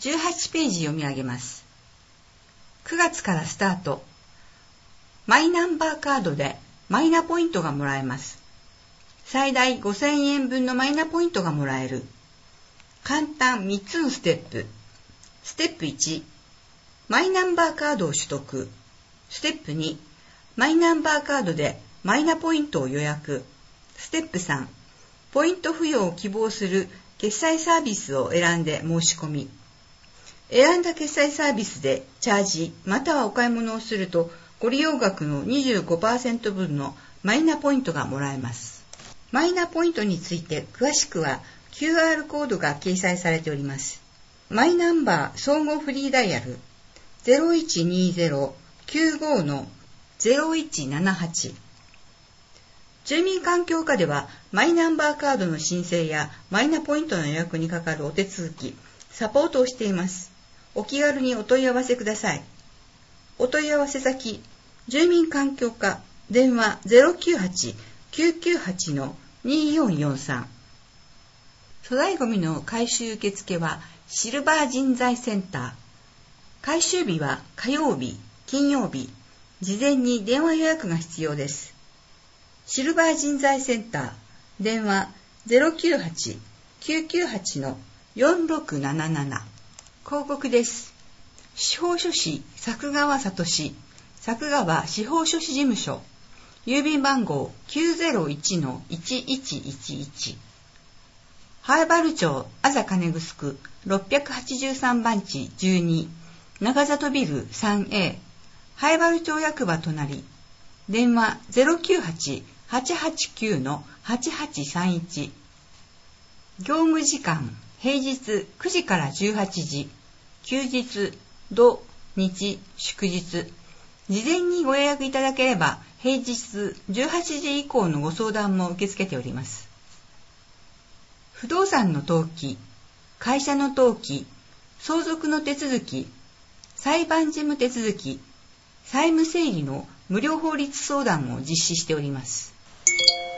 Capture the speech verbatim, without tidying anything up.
じゅうはちページ読み上げます。くがつからスタート。マイナンバーカードでマイナポイントがもらえます。最大ごせんえんぶんのマイナポイントがもらえる。簡単みっつのステップ。ステップいち、マイナンバーカードを取得。ステップに、マイナンバーカードでマイナポイントを予約。ステップさん、ポイント付与を希望する決済サービスを選んで申し込み。選んだ決済サービスでチャージまたはお買い物をすると、ご利用額の にじゅうごパーセント 分のマイナポイントがもらえます。マイナポイントについて詳しくは キューアール コードが掲載されております。マイナンバー総合フリーダイヤル ゼロいちにゼロきゅうご のゼロいちななはち。住民環境課ではマイナンバーカードの申請やマイナポイントの予約にかかるお手続き、サポートをしています。お気軽にお問い合わせください。お問い合わせ先、住民環境課、電話 ゼロきゅうはち きゅうきゅうはち のによんよんさん。粗大ごみの回収受付はシルバー人材センター。回収日は火曜日、金曜日。事前に電話予約が必要です。シルバー人材センター、電話 ゼロきゅうはち きゅうきゅうはち のよんろくなななな。広告です。司法書士作川聡、作川司法書士事務所、郵便番号 きゅうゼロいちのいちいちいちいち。南風原町あざ金城ろっぴゃくはちじゅうさんばんちじゅうに、中里ビル スリーエー、南風原町役場隣。電話 ゼロきゅうはち はちはちきゅうのはちはちさんいち。業務時間、平日くじからじゅうはちじ、休日、土、日、祝日。事前にご予約いただければ、平日じゅうはちじ以降のご相談も受け付けております。不動産の登記、会社の登記、相続の手続き、裁判事務手続き、債務整理の無料法律相談を実施しております。